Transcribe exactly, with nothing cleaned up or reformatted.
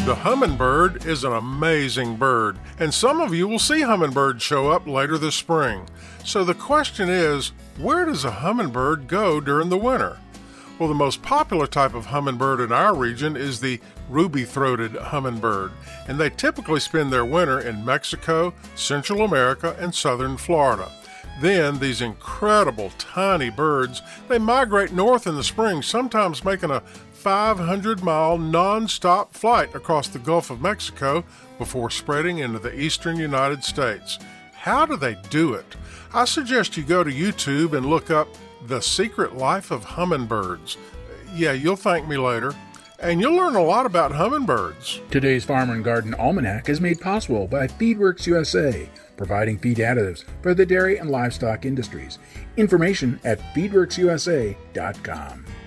The hummingbird is an amazing bird, and some of you will see hummingbirds show up later this spring. So the question is, where does a hummingbird go during the winter? Well, the most popular type of hummingbird in our region is the ruby-throated hummingbird, and they typically spend their winter in Mexico, Central America, and southern Florida. Then, these incredible tiny birds, they migrate north in the spring, sometimes making a five hundred mile non-stop flight across the Gulf of Mexico before spreading into the eastern United States. How do they do it? I suggest you go to YouTube and look up The Secret Life of Hummingbirds. Yeah, you'll thank me later. And you'll learn a lot about hummingbirds. Today's Farmer and Garden Almanac is made possible by Feedworks U S A, providing feed additives for the dairy and livestock industries. Information at feedworks u s a dot com.